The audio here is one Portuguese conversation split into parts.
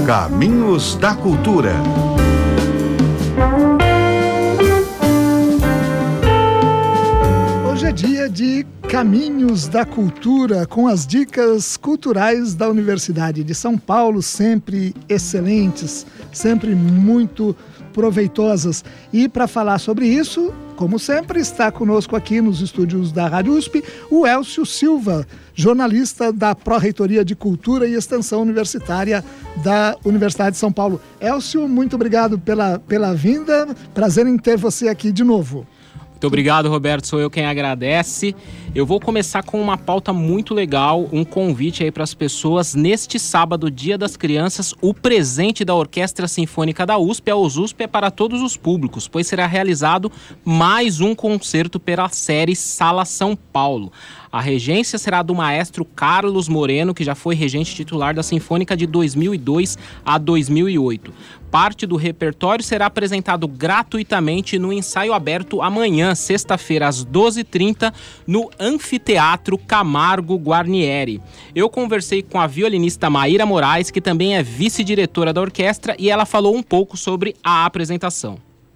Caminhos da Cultura. Hoje é dia de Caminhos da Cultura, com as dicas culturais da Universidade de São Paulo, sempre excelentes, sempre muito proveitosas. E para falar sobre isso, como sempre, está conosco aqui nos estúdios da Rádio USP o Elcio Silva, jornalista da Pró-Reitoria de Cultura e Extensão Universitária da Universidade de São Paulo. Elcio, muito obrigado pela vinda, prazer em ter você aqui de novo. Muito obrigado, Roberto, sou eu quem agradece. Eu vou começar com uma pauta muito legal, um convite aí para as pessoas. Neste sábado, Dia das Crianças, o presente da Orquestra Sinfônica da USP, a OSUSP, é para todos os públicos, pois será realizado mais um concerto pela série Sala São Paulo. A regência será do maestro Carlos Moreno, que já foi regente titular da Sinfônica de 2002 a 2008. Parte do repertório será apresentado gratuitamente no ensaio aberto amanhã, sexta-feira, às 12h30, no Anfiteatro Camargo Guarnieri. Eu conversei com a violinista Maíra Moraes, que também é vice-diretora da orquestra, e ela falou um pouco sobre a apresentação.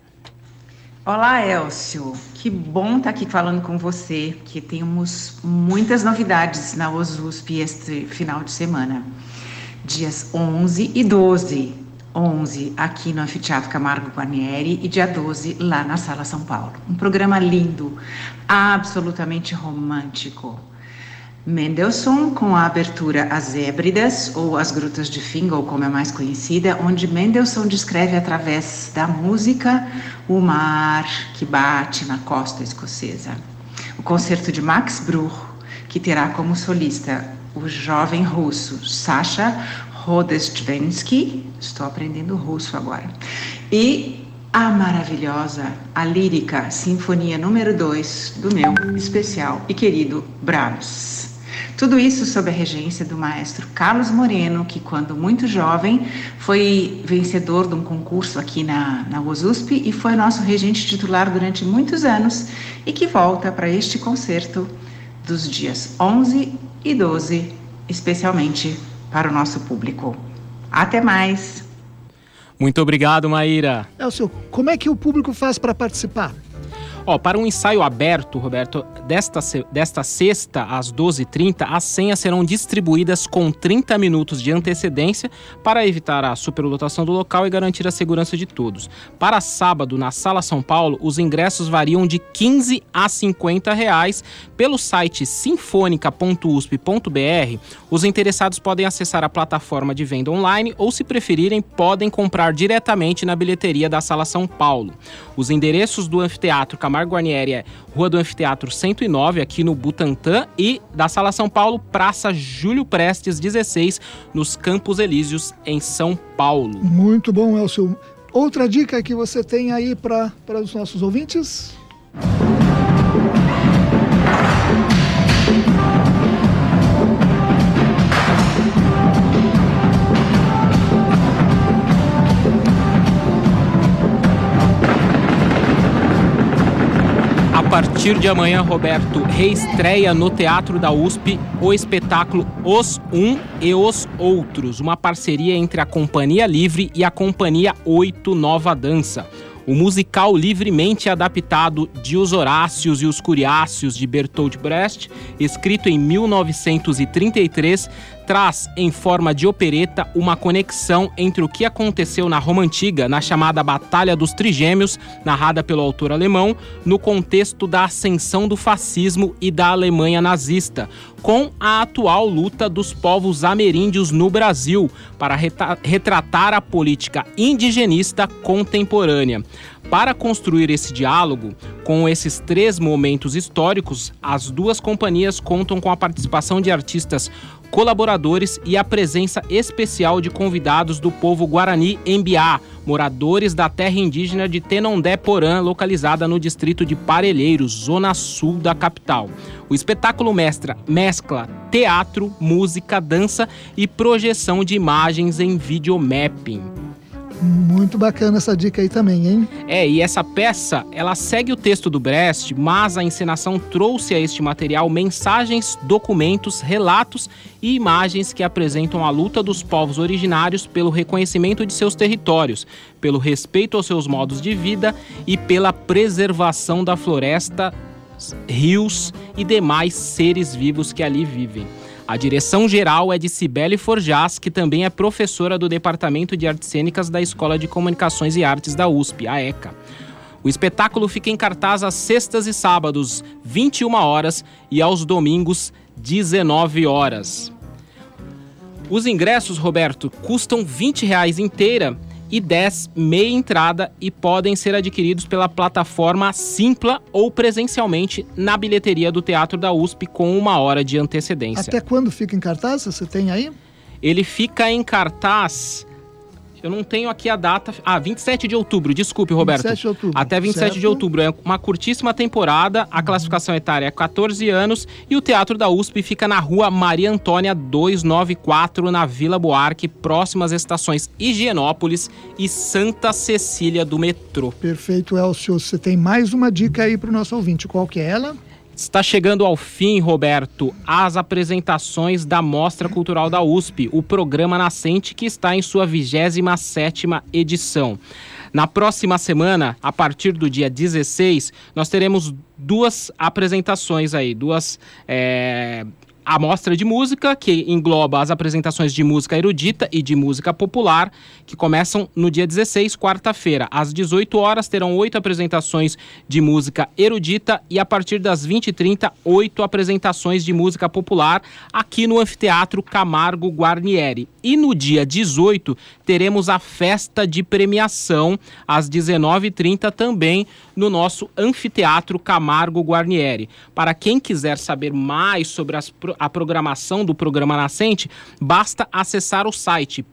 Olá, Elcio. Que bom estar aqui falando com você, que temos muitas novidades na OSUSP este final de semana. Dias 11 e 12. 11 aqui no Anfiteatro Camargo Guarnieri e dia 12 lá na Sala São Paulo. Um programa lindo, absolutamente romântico. Mendelssohn com a abertura As Hébridas, ou As Grutas de Fingal, como é mais conhecida, onde Mendelssohn descreve através da música o mar que bate na costa escocesa. O concerto de Max Bruch, que terá como solista o jovem russo Sasha Rodestvenski, estou aprendendo russo agora, e a maravilhosa, a lírica Sinfonia número 2 do meu especial e querido Brahms. Tudo isso sob a regência do maestro Carlos Moreno, que quando muito jovem foi vencedor de um concurso aqui na OSUSP e foi nosso regente titular durante muitos anos e que volta para este concerto dos dias 11 e 12, especialmente para o nosso público. Até mais! Muito obrigado, Maíra. Elcio, como é que o público faz para participar? Para um ensaio aberto, Roberto, desta sexta às 12h30, as senhas serão distribuídas com 30 minutos de antecedência para evitar a superlotação do local e garantir a segurança de todos. Para sábado, na Sala São Paulo, os ingressos variam de R$15 a R$50. Pelo site sinfonica.usp.br, os interessados podem acessar a plataforma de venda online ou, se preferirem, podem comprar diretamente na bilheteria da Sala São Paulo. Os endereços do Anfiteatro Camargo Guarnieri é Rua do Anfiteatro 109, aqui no Butantã, e da Sala São Paulo, Praça Júlio Prestes 16, nos Campos Elíseos, em São Paulo. Muito bom, Elcio. Outra dica que você tem aí para os nossos ouvintes? A partir de amanhã, Roberto, reestreia no Teatro da USP o espetáculo Os Um e os Outros, uma parceria entre a Companhia Livre e a Companhia 8 Nova Dança. O musical livremente adaptado de Os Horácios e os Curiáceos de Bertolt Brecht, escrito em 1933, traz em forma de opereta uma conexão entre o que aconteceu na Roma Antiga, na chamada Batalha dos Trigêmeos, narrada pelo autor alemão, no contexto da ascensão do fascismo e da Alemanha nazista, com a atual luta dos povos ameríndios no Brasil para retratar a política indigenista contemporânea. Para construir esse diálogo com esses três momentos históricos, as duas companhias contam com a participação de artistas colaboradores e a presença especial de convidados do povo Guarani Embiá, moradores da terra indígena de Tenondé-Porã, localizada no distrito de Parelheiros, zona sul da capital. O espetáculo mescla teatro, música, dança e projeção de imagens em videomapping. Muito bacana essa dica aí também, hein? E essa peça, ela segue o texto do Brecht, mas a encenação trouxe a este material mensagens, documentos, relatos e imagens que apresentam a luta dos povos originários pelo reconhecimento de seus territórios, pelo respeito aos seus modos de vida e pela preservação da floresta, rios e demais seres vivos que ali vivem. A direção geral é de Cibele Forjás, que também é professora do Departamento de Artes Cênicas da Escola de Comunicações e Artes da USP, a ECA. O espetáculo fica em cartaz às sextas e sábados, 21 horas, e aos domingos, 19 horas. Os ingressos, Roberto, custam R$20 inteira e 10 meia entrada e podem ser adquiridos pela plataforma Simpla ou presencialmente na bilheteria do Teatro da USP com 1 hora de antecedência. Até quando fica em cartaz? Você tem aí? Ele fica em cartaz... Eu não tenho aqui a data... 27 de outubro, desculpe, Roberto. 27 de outubro. Até 27 de outubro. É uma curtíssima temporada, a classificação etária é 14 anos e o Teatro da USP fica na rua Maria Antônia 294, na Vila Buarque, próximo às estações Higienópolis e Santa Cecília do metrô. Perfeito, Elcio. Você tem mais uma dica aí para o nosso ouvinte. Qual que é ela? Está chegando ao fim, Roberto, as apresentações da Mostra Cultural da USP, o programa Nascente, que está em sua 27ª edição. Na próxima semana, a partir do dia 16, nós teremos 2 apresentações aí, a mostra de música, que engloba as apresentações de música erudita e de música popular, que começam no dia 16, quarta-feira. Às 18 horas terão 8 apresentações de música erudita e a partir das 20h30, 8 apresentações de música popular aqui no Anfiteatro Camargo Guarnieri. E no dia 18 teremos a festa de premiação às 19h30 também no nosso Anfiteatro Camargo Guarnieri. Para quem quiser saber mais sobre a programação do programa Nascente, basta acessar o site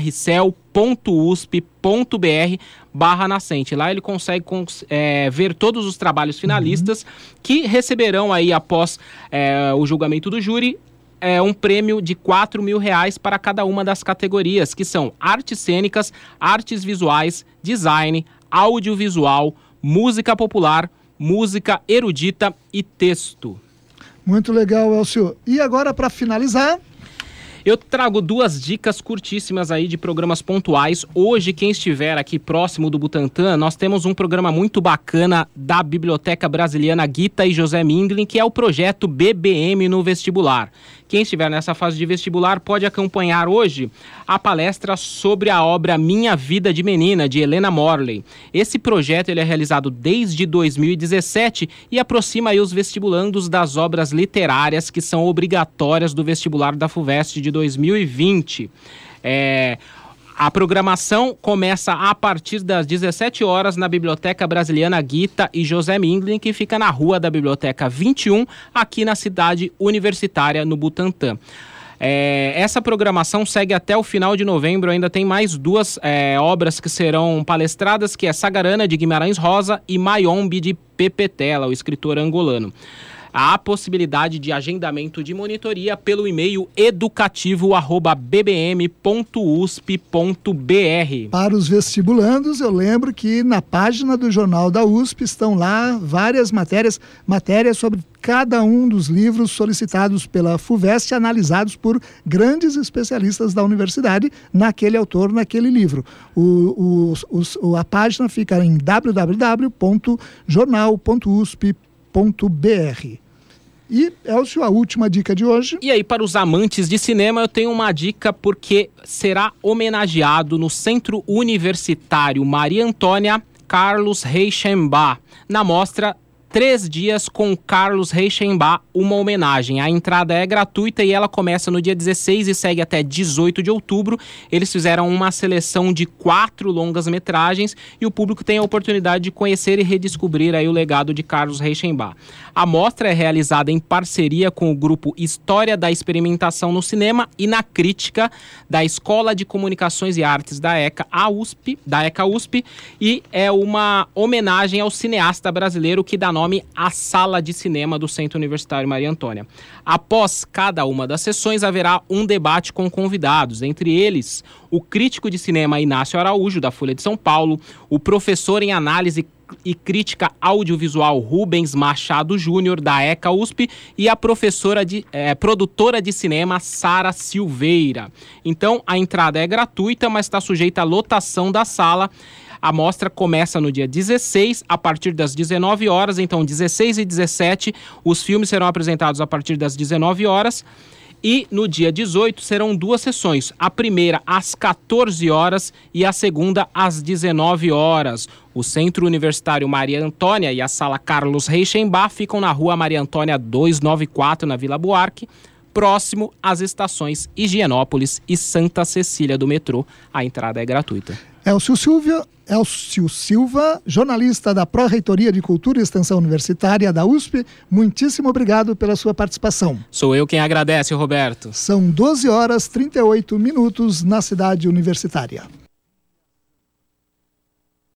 prcel.usp.br/nascente. Lá ele consegue ver todos os trabalhos finalistas que receberão aí após o julgamento do júri um prêmio de R$4.000 para cada uma das categorias, que são artes cênicas, artes visuais, design, audiovisual, música popular, música erudita e texto. Muito legal, Elcio. E agora, para finalizar... Eu trago 2 dicas curtíssimas aí de programas pontuais. Hoje, quem estiver aqui próximo do Butantã, nós temos um programa muito bacana da Biblioteca Brasiliana Gita e José Mindlin, que é o projeto BBM no vestibular. Quem estiver nessa fase de vestibular pode acompanhar hoje a palestra sobre a obra Minha Vida de Menina, de Helena Morley. Esse projeto ele é realizado desde 2017 e aproxima aí os vestibulandos das obras literárias que são obrigatórias do vestibular da FUVEST de 2020. A programação começa a partir das 17 horas na Biblioteca Brasiliana Gita e José Mindlin, que fica na Rua da Biblioteca 21, aqui na cidade universitária, no Butantã. Essa programação segue até o final de novembro. Ainda tem mais 2 obras que serão palestradas, que é Sagarana, de Guimarães Rosa, e Mayombe, de Pepe Tela, o escritor angolano. Há a possibilidade de agendamento de monitoria pelo e-mail educativo@bbm.usp.br. Para os vestibulandos, eu lembro que na página do Jornal da USP estão lá várias matérias sobre cada um dos livros solicitados pela FUVEST, analisados por grandes especialistas da universidade naquele autor, naquele livro. A página fica em www.jornal.usp.br. E, Elcio, a última dica de hoje. E aí, para os amantes de cinema, eu tenho uma dica, porque será homenageado no Centro Universitário Maria Antônia Carlos Reichenbach, na mostra 3 dias com Carlos Reichenbach, uma homenagem. A entrada é gratuita e ela começa no dia 16 e segue até 18 de outubro. Eles fizeram uma seleção de 4 longas-metragens e o público tem a oportunidade de conhecer e redescobrir aí o legado de Carlos Reichenbach. A mostra é realizada em parceria com o grupo História da Experimentação no Cinema e na Crítica da Escola de Comunicações e Artes da ECA USP, e é uma homenagem ao cineasta brasileiro que dá nome A Sala de Cinema do Centro Universitário Maria Antônia. Após cada uma das sessões, haverá um debate com convidados, entre eles o crítico de cinema Inácio Araújo, da Folha de São Paulo, o professor em análise e crítica audiovisual Rubens Machado Júnior, da ECA USP, e a produtora de cinema Sara Silveira. Então, a entrada é gratuita, mas está sujeita à lotação da sala. A mostra começa no dia 16, a partir das 19 horas. Então, 16 e 17, os filmes serão apresentados a partir das 19 horas. E no dia 18 serão 2 sessões, a primeira às 14 horas e a segunda às 19 horas. O Centro Universitário Maria Antônia e a Sala Carlos Reichenbach ficam na Rua Maria Antônia 294, na Vila Buarque, próximo às estações Higienópolis e Santa Cecília do metrô. A entrada é gratuita. Elcio Silva, jornalista da Pró-Reitoria de Cultura e Extensão Universitária da USP, muitíssimo obrigado pela sua participação. Sou eu quem agradece, Roberto. São 12 horas 38 minutos na cidade universitária.